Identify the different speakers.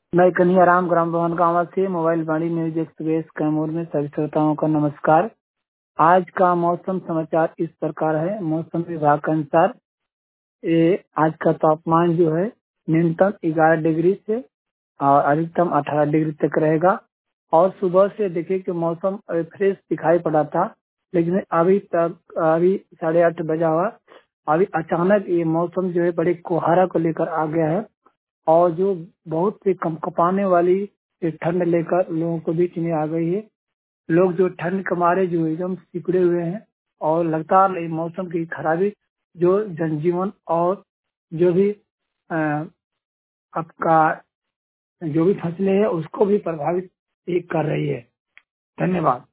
Speaker 1: मैं कन्हैयाराम ग्राम भवन गाँव से mobile Vaani news express Kaimur में सभी श्रोताओं का नमस्कार। आज का मौसम समाचार इस प्रकार है। मौसम विभाग के अनुसार आज का तापमान जो है न्यूनतम 11 डिग्री से और अधिकतम 18 डिग्री तक रहेगा। और सुबह से देखिए कि मौसम फ्रेश दिखाई पड़ा था, लेकिन अभी 8:30 बजा हुआ, अभी अचानक ये मौसम जो है बड़े कोहरा को लेकर आ गया है और जो बहुत से कंपकपाने वाली ठंड लेकर लोगों को बीच में आ गई है। लोग जो ठंड के मारे जो एकदम सिकुड़े हुए हैं और लगातार मौसम की खराबी जो जनजीवन और जो भी आपका जो भी फसलें है उसको भी प्रभावित कर रही है। धन्यवाद।